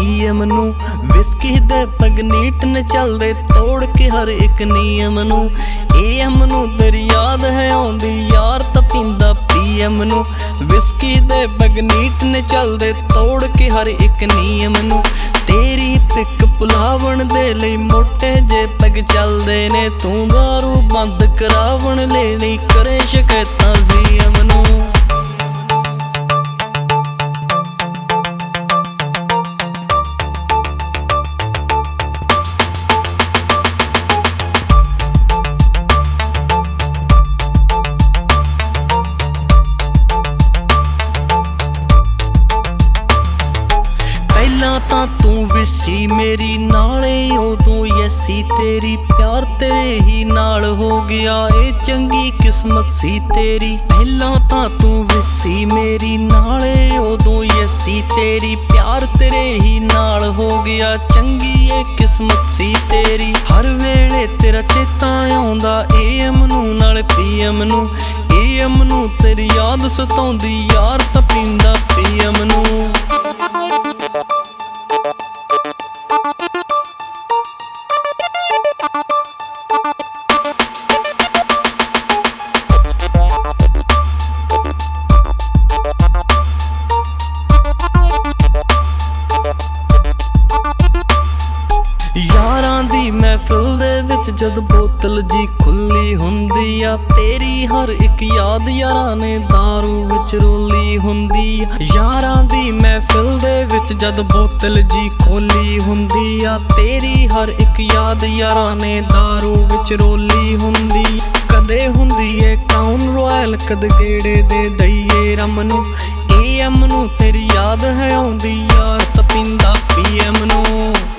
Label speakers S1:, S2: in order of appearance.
S1: PM ਨੂੰ। Whisky ਦੇ ਪਗਨੀਟ ਨੇ ਚੱਲਦੇ ਤੋੜ ਕੇ ਹਰ ਇੱਕ ਨਿਯਮ ਨੂੰ। AM ਨੂੰ ਤੇਰੀ ਯਾਦ ਹੈ ਆਉਂਦੀ ਯਾਰ ਤਾਂ ਪੀਂਦਾ PM ਨੂੰ। ਵਿਸਕੀ ਦੇ ਪਗਨੀਟ ਨੇ ਚੱਲਦੇ ਤੋੜ ਕੇ ਹਰ ਇੱਕ ਨਿਯਮ ਨੂੰ। ਤੇਰੀ ਪਿੱਕ ਭੁਲਾਵਣ ਦੇ ਲਈ ਮੋਟੇ ਜੇ ਪੈਗ ਚੱਲਦੇ ਨੇ। ਤੂੰ ਦਾਰੂ ਬੰਦ ਕਰਾਵਣ ਲਈ ਕਰੇ ਸ਼ਿਕਾਇਤਾਂ CM ਨੂੰ। ਪਹਿਲਾਂ ਤਾਂ ਤੂੰ ਵਿਸੀ ਮੇਰੀ ਨਾਲੇ ਉਦੋਂ ਯੈਸੀ ਤੇਰੀ। ਪਿਆਰ ਤੇਰੇ ਹੀ ਨਾਲ ਹੋ ਗਿਆ ਏ ਚੰਗੀ ਕਿਸਮਤ ਸੀ ਤੇਰੀ। ਪਹਿਲਾਂ ਤਾਂ ਤੂੰ ਵਿਸੀ ਮੇਰੀ ਨਾਲੇ ਉਦੋਂ ਯੈਸੀ ਤੇਰੀ। ਪਿਆਰ ਤੇਰੇ ਹੀ ਨਾਲ ਹੋ ਗਿਆ ਚੰਗੀ ਏ ਕਿਸਮਤ ਸੀ ਤੇਰੀ। ਹਰ ਵੇਲੇ ਤੇਰਾ ਚੇਤਾ ਆਉਂਦਾ AM ਨੂੰ ਨਾਲੇ PM ਨੂੰ। AM ਨੂੰ ਤੇਰੀ ਯਾਦ ਸਤਾਉਂਦੀ ਯਾਰ ਤਾਂ ਪੀਂਦਾ PM ਨੂੰ। ਯਾਰਾਂ ਦੀ ਮਹਿਫਿਲ ਦੇ ਵਿੱਚ ਜਦ ਬੋਤਲ ਜੀ ਖੁੱਲੀ ਹੁੰਦੀ ਆ। ਤੇਰੀ ਹਰ ਇੱਕ ਯਾਦ ਯਾਰਾਂ ਨੇ ਦਾਰੂ ਵਿੱਚ ਰੋਲੀ ਹੁੰਦੀ ਆ। ਯਾਰਾਂ ਦੀ ਮਹਿਫਿਲ ਦੇ ਵਿੱਚ ਜਦ ਬੋਤਲ ਜੀ ਖੋਲੀ ਹੁੰਦੀ ਆ। ਤੇਰੀ ਹਰ ਇੱਕ ਯਾਦ ਯਾਰਾਂ ਨੇ ਦਾਰੂ ਵਿੱਚ ਰੋਲੀ ਹੁੰਦੀ। ਕਦੇ ਹੁੰਦੀ ਏ ਕਰਾਊਨ ਰਾਇਲ ਕਦ ਗੇੜੇ ਦੇ ਦਈਏ ਰਮ ਨੂੰ। AM ਨੂੰ ਤੇਰੀ ਯਾਦ ਹੈ ਆਉਂਦੀ ਯਾਰ ਤਾਂ ਪੀਂਦਾ PM ਨੂੰ।